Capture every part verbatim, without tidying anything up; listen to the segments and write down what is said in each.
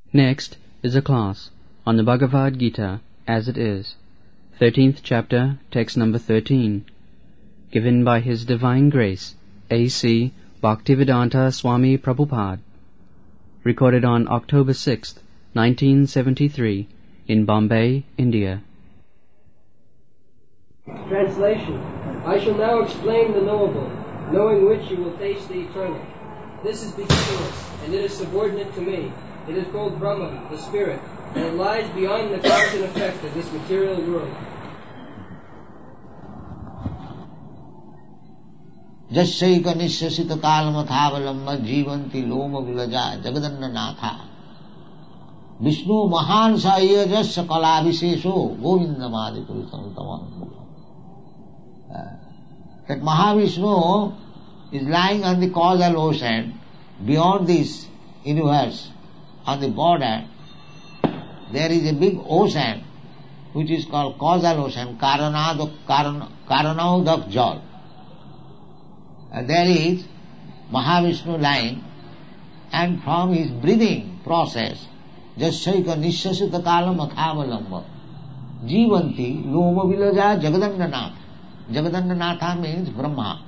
Next is a class on the Bhagavad Gita as it is, thirteenth chapter, text number thirteen, given by His Divine Grace, A C Bhaktivedanta Swami Prabhupada, recorded on October sixth, nineteen seventy-three, in Bombay, India. Translation. I shall now explain the knowable, knowing which you will taste the eternal. This is beginningless, and it is subordinate to me. It is called Brahman, the spirit, and it lies beyond the cause and effect of this material world. Jasyika nisyasita kalmathavalamba jivanti loma vilaja jagadanna natha Vishnu mahan sahaya jasya kala visesho govindamadi puritamuttamam. That Mahavishnu is lying on the causal ocean beyond this universe. On the border there is a big ocean which is called causal ocean, Karanaudak Jal. And there is Mahavishnu lying, and from his breathing process, Jasyaika Nisyasita Kalam Athavalamba Jivanti Loma Vilaja Jagadandanatha. Jagadandanatha means Brahma.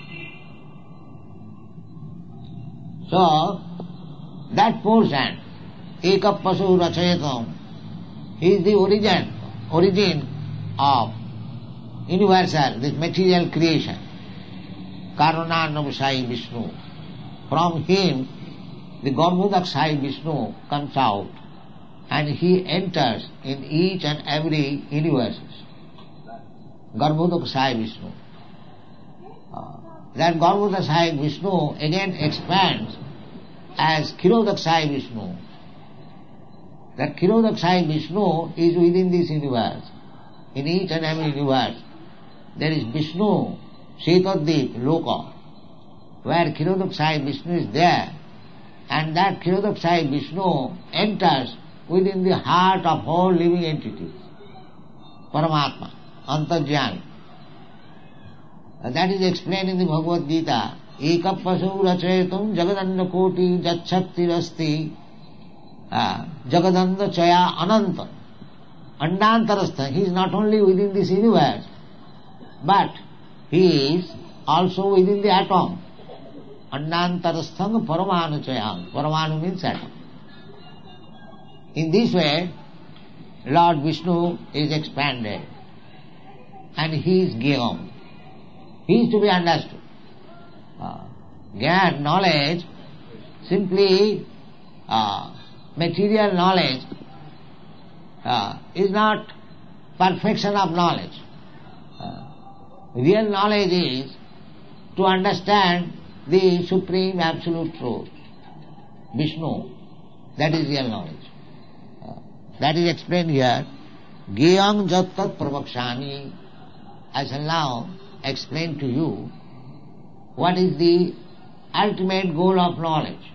So, that portion, Eka Pasu Rachayatam, is the origin, origin of universal, this material creation. Karunanam Sai Vishnu. From him, the Garbhodak Sai Vishnu comes out, and he enters in each and every universe. Garbhodak Sai Vishnu. Uh, that Garbhodak Sai Vishnu again expands as Kshirodak Sai Vishnu. That Kshirodak Sai Vishnu is within this universe. In each and every universe, there is Vishnu, Shetadip, Loka, where Kshirodak Sai Vishnu is there, and that Kshirodak Sai Vishnu enters within the heart of all living entities. Paramatma, Antarjani. And that is explained in the Bhagavad Gita. Eka pasu rachayatum jagadanda koti jachakti rasti jagadanda chaya ananta. Andantarastha. He is not only within this universe, but he is also within the atom. Andantarastham paramanu chayam. Paramanu means atom. In this way, Lord Vishnu is expanded, and he is Gyam. He is to be understood. Uh, Gyan, knowledge, simply uh, material knowledge uh, is not perfection of knowledge. Uh, real knowledge is to understand the supreme absolute truth, Vishnu. That is real knowledge. Uh, that is explained here. Gyam jattat pravakshami. I shall now explain to you what is the ultimate goal of knowledge.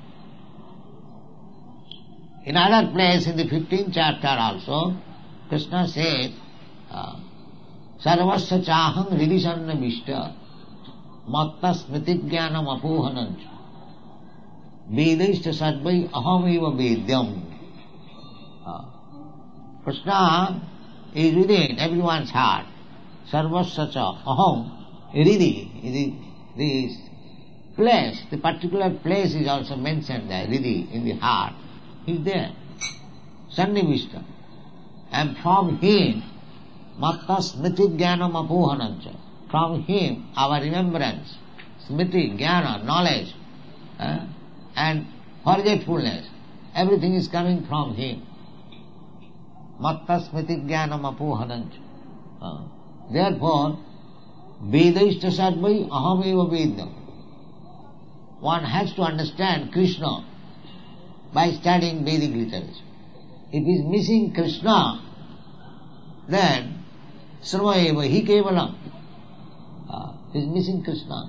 In other place, in the fifteenth chapter also, Krishna says, Sarvasya chaham hridisanna vishta matta smritigyanam apohanancha vedaishta sadvai ahamiva vedyam. Krishna is within everyone's heart. Sarvasya cha aham hridi. The place, the particular place is also mentioned there, Hridi, in the heart, is there. Sannivishta. And from him, Matta Smriti Jnanam Apohanancha. From him, our remembrance, Smriti, Jnana, knowledge, eh, and forgetfulness, everything is coming from him. Matta Smriti Jnanam Apohanancha. Uh, therefore, Vedaishta Sadvai Ahameva Vedyam. One has to understand Krishna by studying Vedic literature. If he is missing Krishna, then Sramaeva Hi Kevalam. Uh, he is missing Krishna.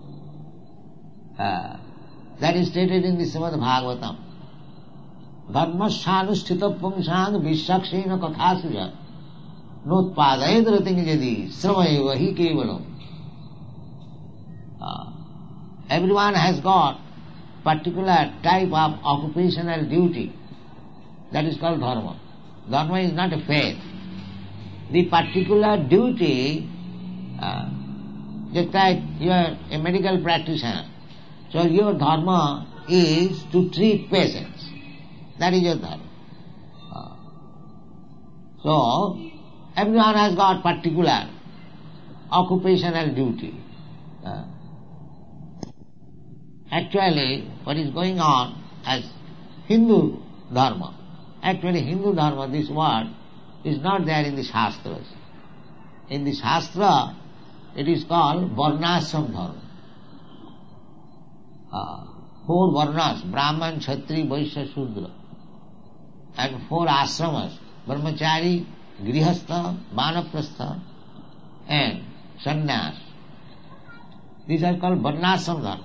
Uh, that is stated in the Srimad Bhagavatam. Dharmashanusthita pumsang vishakshena kathasuja Notpadayadarating jadi Sramaeva Hi Kevalam. Everyone has got particular type of occupational duty. That is called dharma. Dharma is not a faith. The particular duty, uh, just like you are a medical practitioner, so your dharma is to treat patients. That is your dharma. Uh, so, everyone has got particular occupational duty. Uh, actually, what is going on as Hindu dharma, actually Hindu dharma, this word, is not there in the Shastras. In the Shastra, it is called Varnashram dharma. Uh, four Varnas, Brahman, Kshatri, Vaishya, Shudra. And four ashramas, Brahmachari, Grihastha, Vanaprastha, and Sannyas. These are called Varnashram dharma.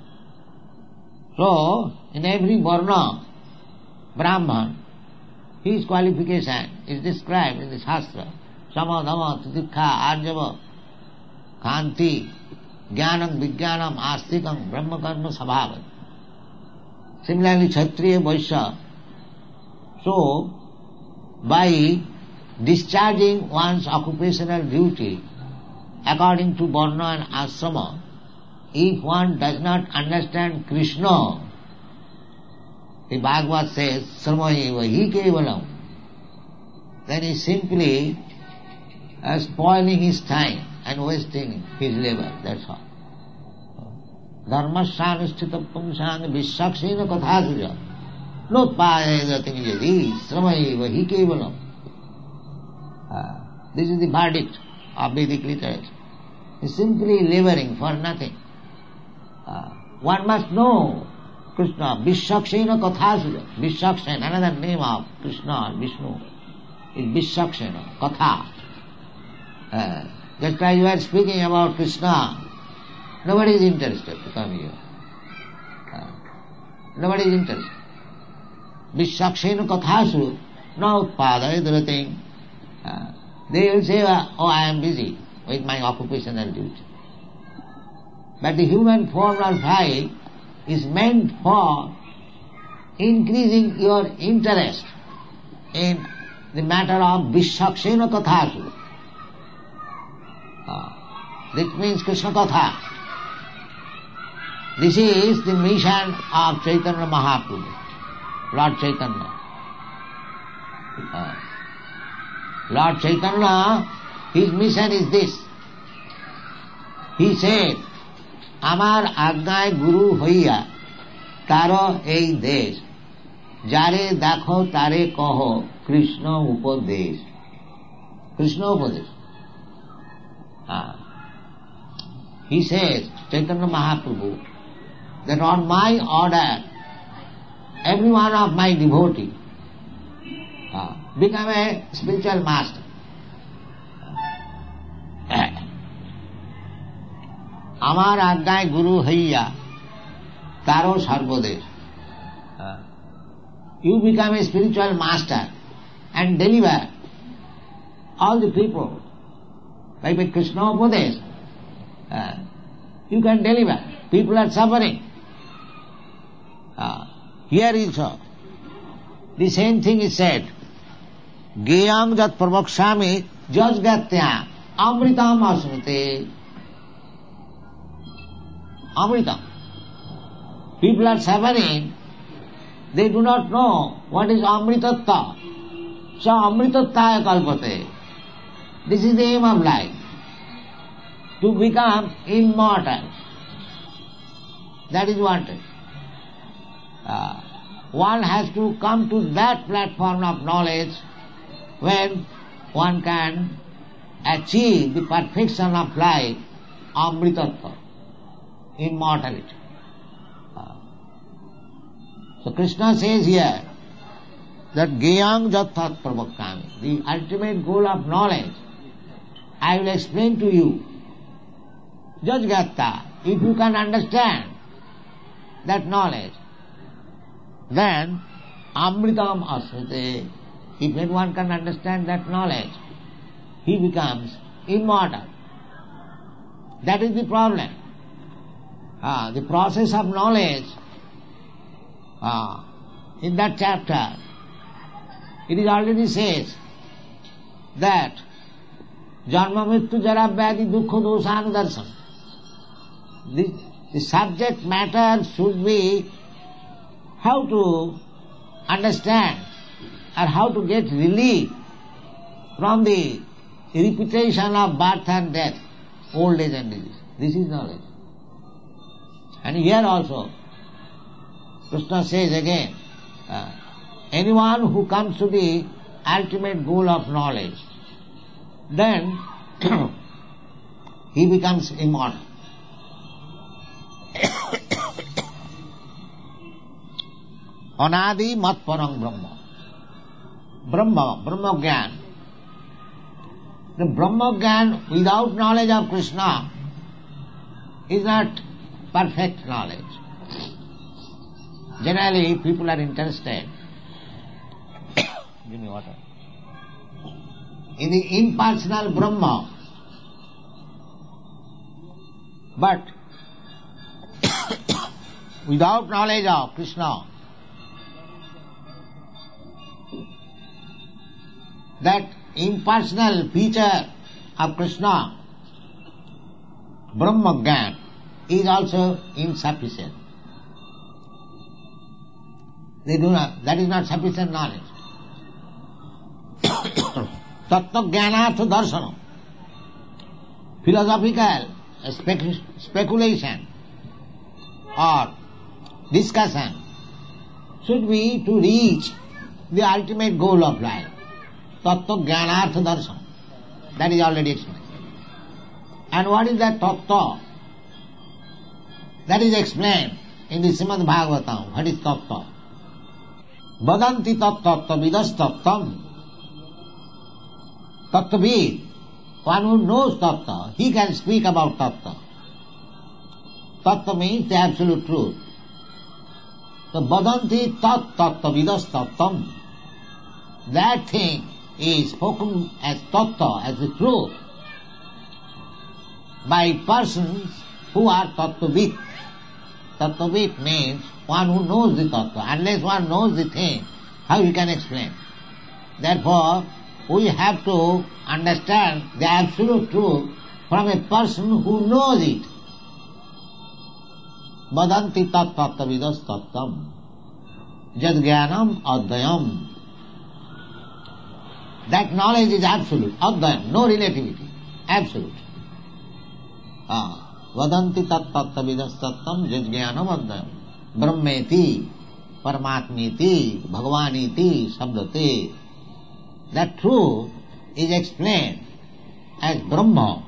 So, in every Varna, Brahman, his qualification is described in the Shastra. Sama, Dhamma, Titikha, Arjava, Kanti, Jnanam, Vijnanam, Astikam, Brahma Karma, Sabhavat. Similarly, Kshatriya, Vaishya. So, by discharging one's occupational duty according to Varna and Asrama, if one does not understand Krishna, the Bhagavad says, Sarvayeva hi kevalam, then he is simply uh, spoiling his time and wasting his labor, that's all. Dharmasyanusthita pumsang vishakshena kathasuja notpayagati nijadi sravayeva hi kevalam. This is the verdict of Vedic literature. He is simply laboring for nothing. Uh, one must know Krishna, Vishakshena Kathasuja. Vishakshena, another name of Krishna, Vishnu, is Vishakshena, Katha. Uh, just like you are speaking about Krishna, nobody is interested to come here. Uh, nobody is interested. Vishakshena Kathasu, no utpadaya dhrating. Uh, they will say, oh, I am busy with my occupational duty. But the human form of life is meant for increasing your interest in the matter of Vishakshena Kathasu. Uh, this means Krishna Katha. This is the mission of Chaitanya Mahaprabhu, Lord Chaitanya. Uh, Lord Chaitanya, his mission is this. He said, আমার আজ্ঞায় গুরু হইয়া তার এই দেশ যারে দেখো তারে কহ কৃষ্ণ উপদেশ কৃষ্ণ উপদেশ He says, Chaitanya Mahaprabhu, that on my order every one of my devotee uh, become a spiritual master. আমার আজ্ঞায় গুরু হইয়া তারও সর্বদেশ. You become a spiritual master and deliver all the people. Like with Krishna Upadesh, uh, you can deliver. People are suffering. Uh, here also, the same thing is said. Geyam jat pravakshami jajgatya amritam asmrite. Amrita. People are suffering, they do not know what is Amritattva. So Amritattaya kalpate. This is the aim of life. To become immortal. That is wanted. Uh, one has to come to that platform of knowledge when one can achieve the perfection of life, Amritattva. Immortality. Uh, so Krishna says here that Geyang Jathat Prabhakkami, the ultimate goal of knowledge, I will explain to you. Jajgatta, if you can understand that knowledge, then Amritam Asmrite, if anyone can understand that knowledge, he becomes immortal. That is the problem. Ah, the process of knowledge, ah, in that chapter, It is already says that Janma Mrityu Jara Vyadhi Dukkha Dosanudarsana. The, the subject matter should be how to understand or how to get relief from the repetition of birth and death, old age and disease. This is knowledge. And here also, Krishna says again, uh, anyone who comes to the ultimate goal of knowledge, then he becomes immortal. Anadi mat parang Brahma. Brahma, Brahma Gyan. The Brahma Gyan without knowledge of Krishna is not perfect knowledge. Generally, people are interested give me water. in the impersonal Brahma. But without knowledge of Krishna, that impersonal feature of Krishna, Brahma Gyan, is also insufficient. They do not, that is not sufficient knowledge. Tattva Jnanartha Darsana, philosophical spec- speculation or discussion should be to reach the ultimate goal of life. Tattva Jnanartha Darsana. That is already explained. And what is that tattva? That is explained in the Srimad Bhagavatam. What is tattva? Vadanti tattva vidas tattvam. Tattvavid, one who knows tattva, he can speak about tattva. Tattva means the absolute truth. So vadanti tat tattva vidas tattvam. That thing is spoken as tattva, as the truth, by persons who are tattvavid. Tattvavid means one who knows the tattva. Unless one knows the thing, how you can explain? Therefore, we have to understand the absolute truth from a person who knows it. Vadanti tat tattva vidas tattvam jad jnanam advayam. That knowledge is absolute, advayam, no relativity, absolute. Ah, vadanti tat tattva vidas tattvam jad jnanam advayam. Brahmeti, Paramatmeti, Bhagavaniti, Sabdate. That truth is explained as Brahma,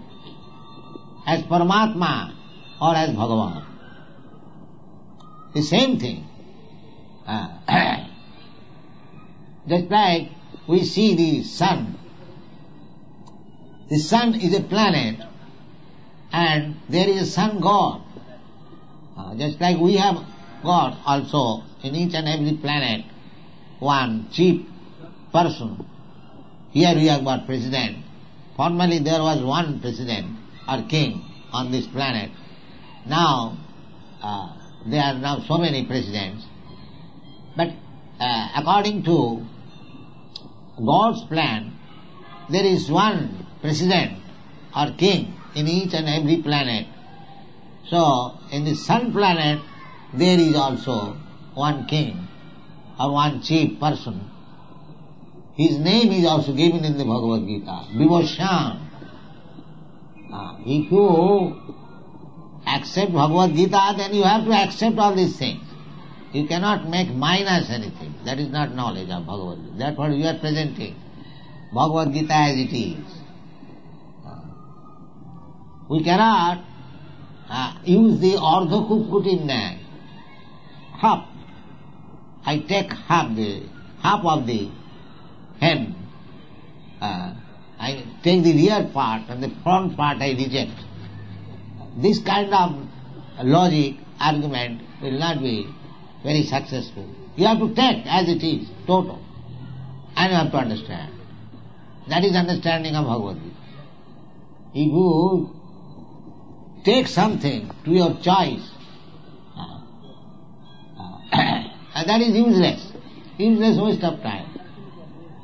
as Paramatma, or as Bhagavan. The same thing. Uh, just like we see the sun. The sun is a planet and there is a sun god. Uh, just like we have got also in each and every planet one chief person. Here we have got president. Formerly there was one president or king on this planet. Now uh, there are now so many presidents. But uh, according to God's plan, there is one president or king in each and every planet. So in the sun planet there is also one king or one chief person. His name is also given in the Bhagavad Gita, Vibhushan. Uh, if you accept Bhagavad Gita, then you have to accept all these things. You cannot make minus anything. That is not knowledge of Bhagavad Gita. That's what you are presenting. Bhagavad Gita as it is. Uh, we cannot uh, use the Ardha Kukkutim nag. Half. I take half the half of the head. Uh, I take the rear part and the front part I reject. This kind of logic, argument will not be very successful. You have to take as it is, total. And you have to understand. That is understanding of Bhagavad Gita. If you take something to your choice, uh, uh, and that is useless. Useless waste of time.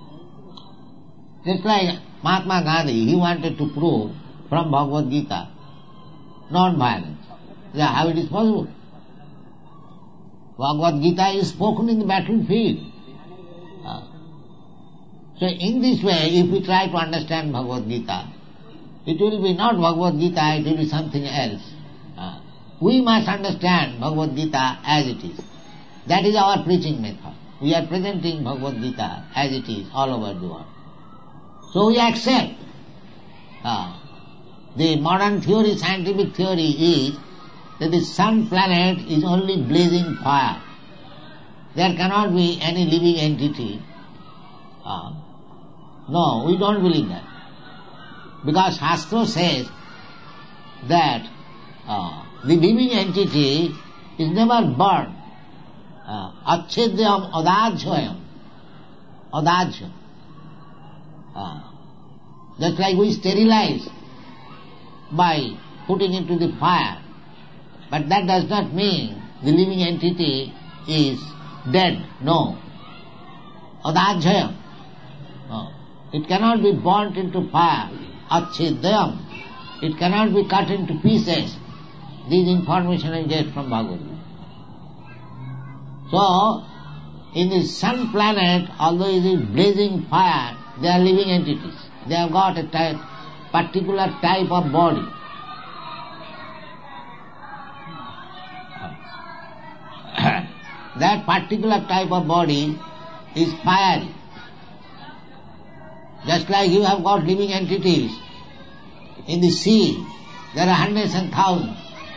Just like Mahatma Gandhi, he wanted to prove from Bhagavad Gita non-violence. Yeah, how it is possible? Bhagavad Gita is spoken in the battlefield. Uh, so in this way, if we try to understand Bhagavad Gita, it will be not Bhagavad Gita, it will be something else. Uh, we must understand Bhagavad Gita as it is. That is our preaching method. We are presenting Bhagavad Gita as it is all over the world. So we accept. Uh, the modern theory, scientific theory is that the sun planet is only blazing fire. There cannot be any living entity. Uh, no, we don't believe that. Because Shastra says that uh, the living entity is never born. Acchedyam adajyam. Adajyam. Uh, just like we sterilize by putting into the fire. But that does not mean the living entity is dead. No. Adajyam. No. It cannot be burnt into fire. Acchedyam. It cannot be cut into pieces. This information I get from Bhagavad Gita. So, in the sun planet, although it is blazing fire, they are living entities. They have got a type, particular type of body. That particular type of body is fiery. Just like you have got living entities in the sea, there are hundreds and thousands.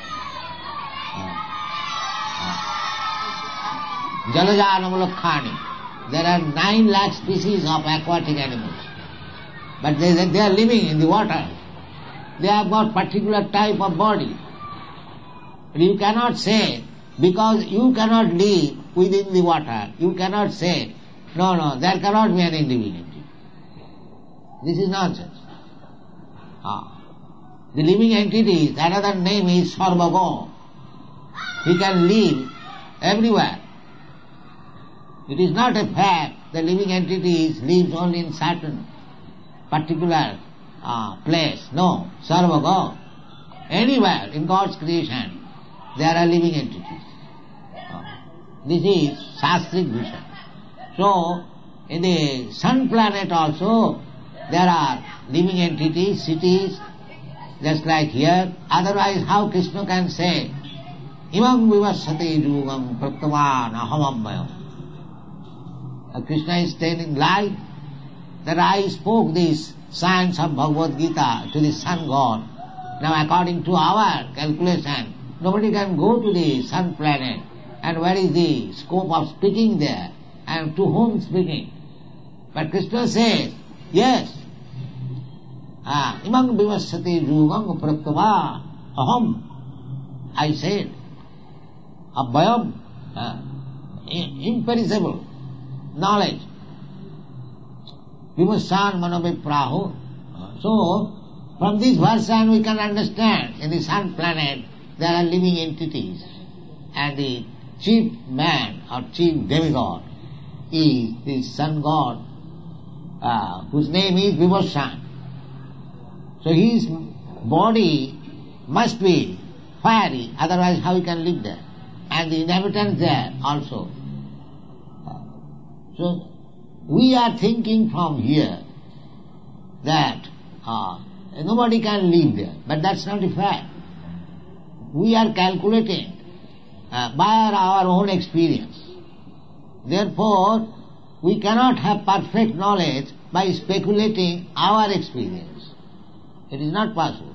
Jalajanamulakhani. There are nine lakh species of aquatic animals. But they, they are living in the water. They have got particular type of body. But you cannot say, because you cannot live within the water, you cannot say, no, no, there cannot be an individuality. This is nonsense. Ah. The living entity, another name is Sarvago. He can live everywhere. It is not a fact that living entities live only in certain particular uh, place. No, Sarvago. Anywhere in God's creation, there are living entities. Uh, this is Shastric vision. So, in the sun planet also, there are living entities, cities, just like here. Otherwise, how Krishna can say, Imam vivasate yugam praptavan ahamammayam. Krishna is telling lie that I spoke this science of Bhagavad Gita to the sun god. Now according to our calculation, nobody can go to the sun planet. And where is the scope of speaking there? And to whom speaking? But Krishna says, yes. Ah, imam vivasate yugam praktava aham. I said, abhayam, uh, imperishable knowledge. Vimashyan manovipraho. So, from this version we can understand in the sun planet there are living entities. And the chief man or chief demigod is the sun god uh, whose name is Vimashyan. So his body must be fiery, otherwise how he can live there? And the inhabitants there also. So, we are thinking from here that uh, nobody can live there, but that's not a fact. We are calculating uh, by our own experience. Therefore, we cannot have perfect knowledge by speculating our experience. It is not possible.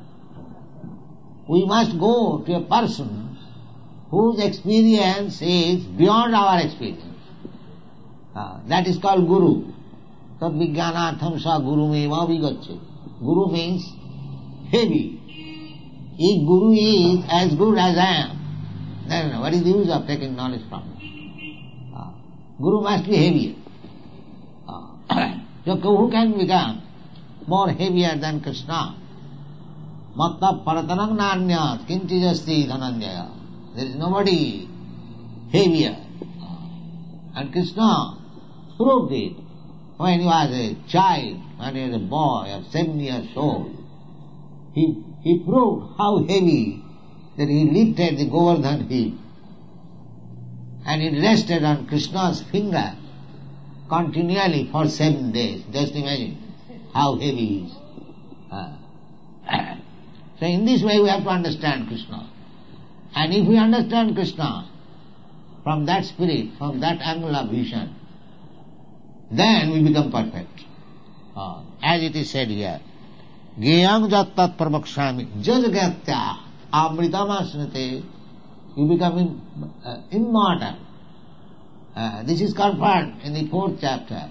We must go to a person whose experience is beyond our experience. Uh, that is called Guru. Tad vijnanatham sa guru meva vigacche. Guru means heavy. If Guru is as good as I am, then what is the use of taking knowledge from him? Uh, Guru must be heavier. Uh, so who can become more heavier than Krishna? Matta paratanang nanyat kinchijasti dhananjaya. There is nobody heavier. Uh, and Krishna proved it when he was a child, when he was a boy or seven years old, he, he proved how heavy that he lifted the Govardhan hill. And it rested on Krishna's finger continually for seven days. Just imagine how heavy he is. Uh, so in this way we have to understand Krishna. And if we understand Krishna from that spirit, from that angle of vision, then we become perfect. Uh, as it is said here, Geyam jat tat pravakshami jajgatya amritamasnate, you become im, uh, immortal. Uh, this is confirmed in the fourth chapter.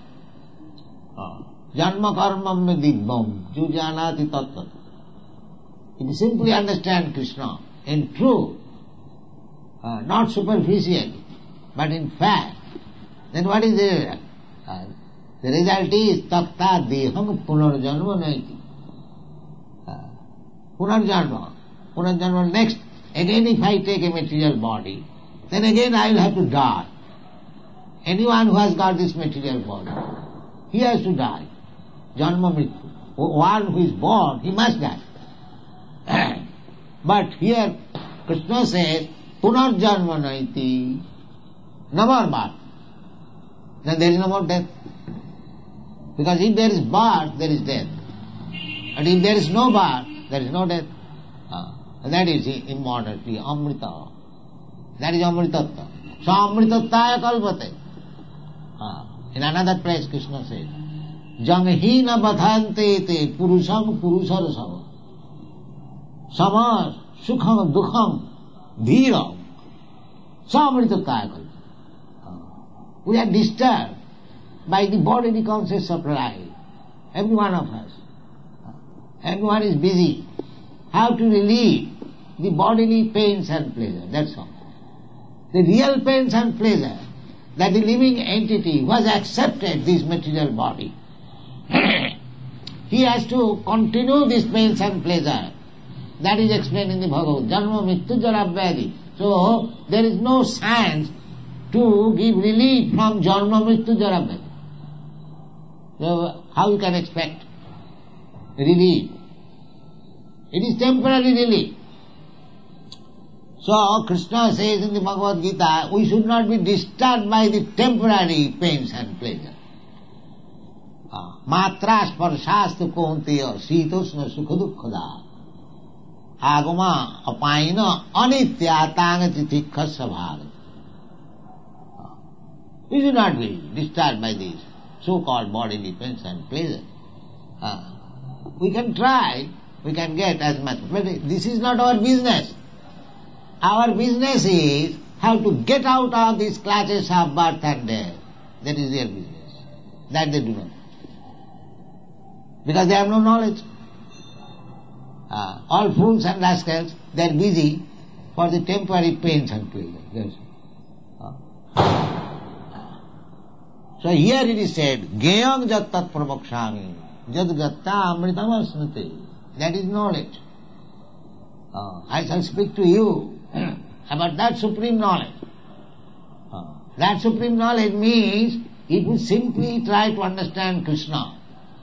Janma karmam me dibbam jujanati tattva. If you simply understand Krishna in truth, uh, not superficially, but in fact, then what is the result? Uh, the result is takta deham punarjanma naiti. Uh, punarjanma. Punarjanma next. Again if I take a material body, then again I will have to die. Anyone who has got this material body, he has to die. Janma mrityu. One who is born, he must die. But here Krishna says, punarjanma naiti, no more birth. Then there is no more death. Because if there is birth, there is death. And if there is no birth, there is no death. Ah, that is immortality, amrita. That is amritattva. So amritattaya kalpate. Ah, in another place Krishna says, janghina badhante te purusham purusarasava. Samas sukham dukham dhiram. So amritattaya kalpate. We are disturbed by the bodily concepts of life. Every one of us. Everyone is busy. How to relieve the bodily pains and pleasure. That's all. The real pains and pleasure that the living entity who has accepted this material body, he has to continue this pains and pleasure. That is explained in the Bhagavad. Janma mrityu jara vyadi. So there is no science to give relief from janma mrityu jara vyadi. So how you can expect relief? It is temporary relief. So Krishna says in the Bhagavad Gita, we should not be disturbed by the temporary pains and pleasure. Matra sparsastu konteya sitosna sukha dukkhada agama apayina anitya tangati tikha sabhaga. We should not be disturbed by these so-called bodily pains and pleasure. Uh, we can try, we can get as much, but this is not our business. Our business is how to get out of these clutches of birth and death. That is their business. That they do not. Because they have no knowledge. Uh, all fools and rascals, they are busy for the temporary pains and pleasure. Yes. Uh. So here it is said, Geyam jat tat pravakshami jad gatta amritamasnate. That is knowledge. Uh, I shall speak to you about that supreme knowledge. Uh, that supreme knowledge means if you simply try to understand Krishna,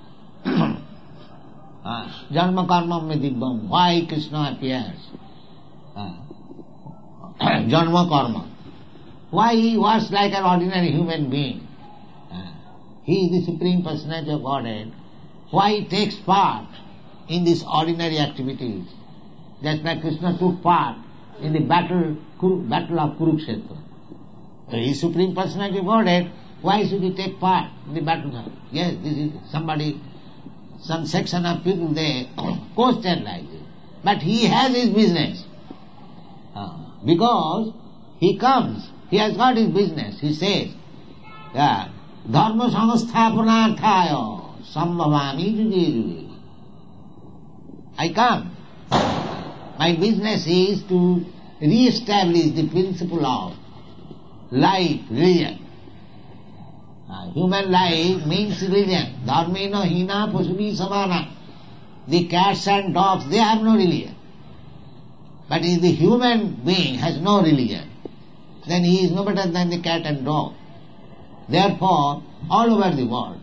Janma karma me dibbam, why Krishna appears? Uh, Janma karma. Why he was like an ordinary human being? Uh, he is the Supreme Personality of Godhead. Why he takes part in these ordinary activities? Just like Krishna took part in the battle, battle of Kurukshetra. So he is Supreme Personality of Godhead. Why should he take part in the battle? Yes, this is somebody, some section of people, they question like this. But he has his business. Uh, because he comes, he has got his business. He says, yeah, dharma samasthapanarthaya sambhavami juge juge. I come. My business is to re-establish the principle of life, religion. Uh, human life means religion. Dharmena hina pasubi samana. The cats and dogs, they have no religion. But if the human being has no religion, then he is no better than the cat and dog. Therefore, all over the world,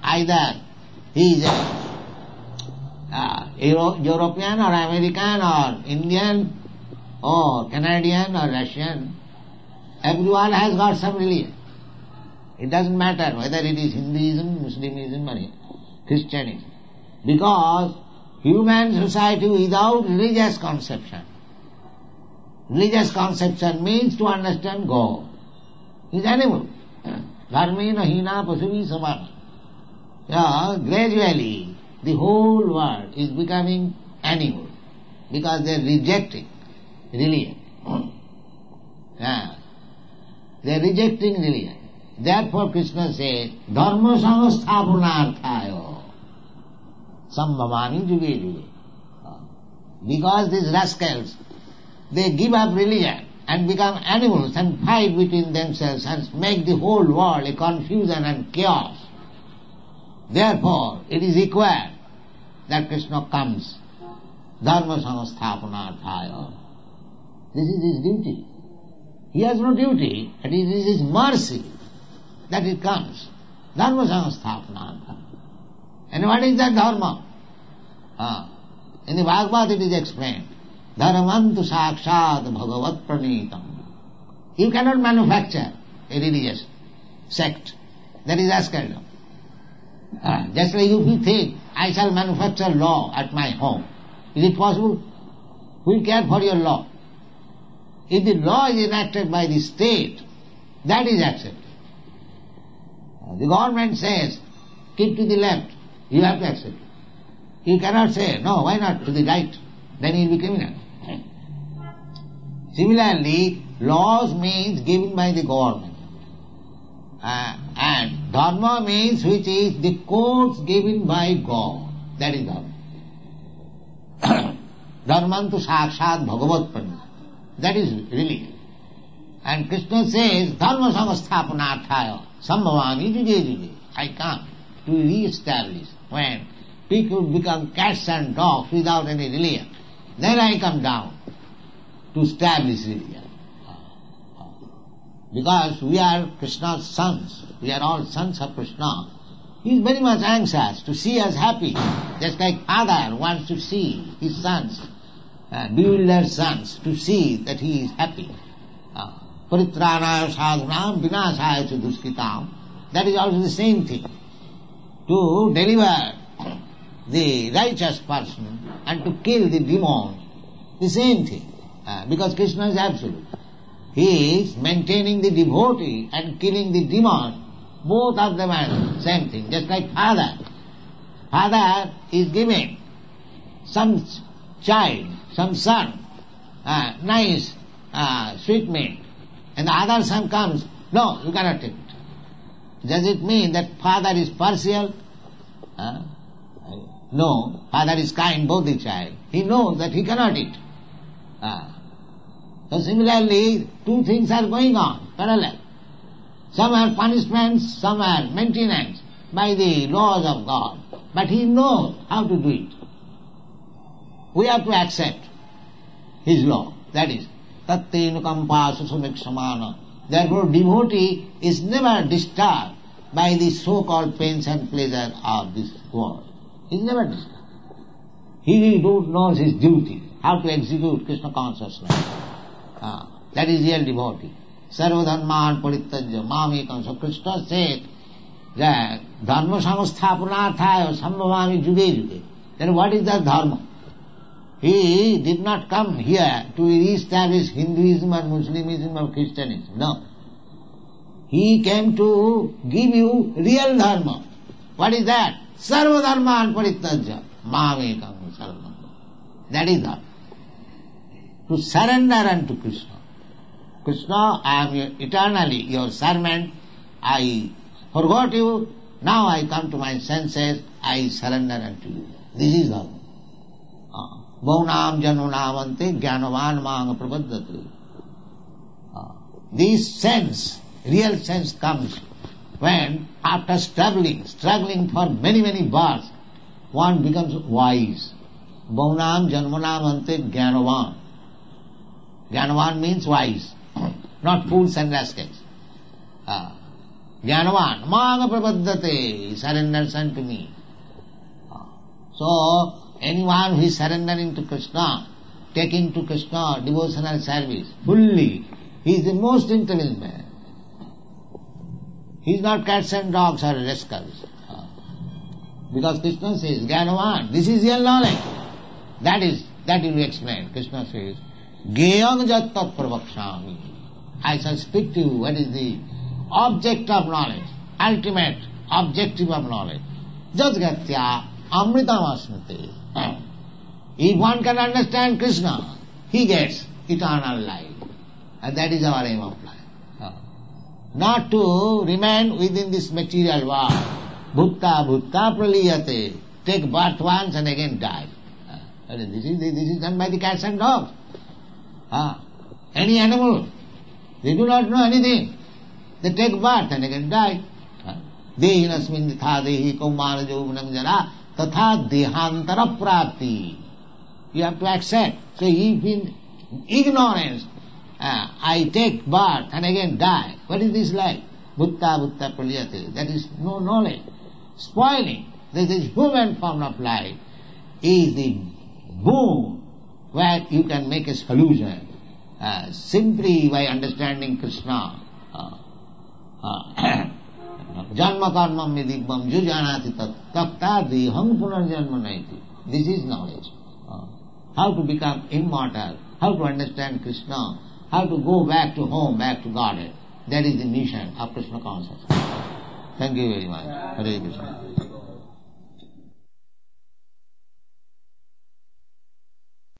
either he is a uh, Euro- European or American or Indian or Canadian or Russian, everyone has got some religion. It doesn't matter whether it is Hinduism, Muslimism or Christianism. Because human society without religious conception, religious conception means to understand God, is animal. Dharmena hina pasuvi samana. Yeah, gradually the whole world is becoming animal because they are rejecting religion. Yeah. They are rejecting religion. Therefore Krishna says, dharma samasthapanarthaya sambhavani juge juge. Because these rascals, they give up religion and become animals and fight between themselves and make the whole world a confusion and chaos. Therefore, it is required that Krishna comes. Dharma samasthapanarthaya. This is his duty. He has no duty, it is his mercy that it comes. Dharma samasthapanarthaya. And what is that dharma? Ah. In the Bhagavad it is explained. Dharmantu sakshat bhagavat pranitam. You cannot manufacture a religious sect. That is rascaldom. Ah, just like if you think, I shall manufacture law at my home. Is it possible? Who will care for your law? If the law is enacted by the state, that is accepted. The government says, keep to the left, you have to accept it. You cannot say, no, why not, to the right, then you will be criminal. Similarly, laws means given by the government. Uh, and dharma means which is the codes given by God. That is dharma. Dharmantu sakshat bhagavat pranam. That is religion. And Krishna says, dharma samasthapanarthaya sambhavani juge juge. I come to re-establish. When people become cats and dogs without any religion, then I come down to establish religion. Because we are Krishna's sons, we are all sons of Krishna. He is very much anxious to see us happy, just like father wants to see his sons, uh, bewildered sons, to see that he is happy. Paritranaya sadhunam vinasaya duskitam. That is also the same thing. To deliver the righteous person and to kill the demon, the same thing. Uh, because Krishna is absolute. He is maintaining the devotee and killing the demon. Both of them are the same thing. Just like father. Father is giving some child, some son, uh, nice uh, sweetmeat, and the other son comes, no, you cannot take it. Does it mean that father is partial? Uh, no, father is kind, both the child. He knows that he cannot eat. Uh, so similarly, two things are going on, parallel. Some are punishments, some are maintenance by the laws of God. But he knows how to do it. We have to accept his law. That is, tatte nukampa susumikshamana. Therefore, devotee is never disturbed by the so-called pains and pleasure of this world. He is never disturbed. He knows his duty, how to execute Krishna consciousness. Ah, that is real devotee. Sarvadharman parittajya mamekam. So Krishna said that dharma samasthapanarthaya sambhavami juge juge. Then what is that dharma? He did not come here to re-establish Hinduism or Muslimism or Christianism. No. He came to give you real dharma. What is that? Sarvadharman parittajya mamekam sarvadharma. That is dharma. To surrender unto Krishna. Krishna, I am eternally your servant. I forgot you. Now I come to my senses. I surrender unto you. This is dharma. Bhaunam janunamante jnanavan mang prapaddati. This sense, real sense comes when after struggling, struggling for many, many births, one becomes wise. Bhaunam janunamante jnanavan. Jnanavan means wise, not fools and rascals. Uh, Jnanavan, Maga Prapaddate, surrenders unto me. So, anyone who is surrendering to Krishna, taking to Krishna devotional service fully, he is the most intelligent man. He is not cats and dogs or rascals. Because Krishna says, Jnanavan, this is real knowledge. That is, that will be explained. Krishna says, Geyang jattat pravakshami. I shall speak to you what is the object of knowledge, ultimate objective of knowledge. Jatgatya amritamasmriti. If one can understand Krishna, he gets eternal life. And that is our aim of life. Not to remain within this material world. Bhutta bhutta praliyate. Take birth once and again die. This is, this is done by the cats and dogs. Ah, any animal, they do not know anything. They take birth and again die. Dehinasmin ditha dehi kaumana jovanam jara tatha dehantara prapti. You have to accept. So if in ignorance uh, I take birth and again die, what is this life? Bhutta bhutta praliyate. That is no knowledge. Spoiling. This is human form of life is the boon where you can make a solution uh, simply by understanding Krishna. Janma karma midibham jujanati takta diham punarjanma naiti. This is knowledge. Uh, how to become immortal, how to understand Krishna, how to go back to home, back to Godhead. That is the mission of Krishna consciousness. Thank you very much. Hare Krishna.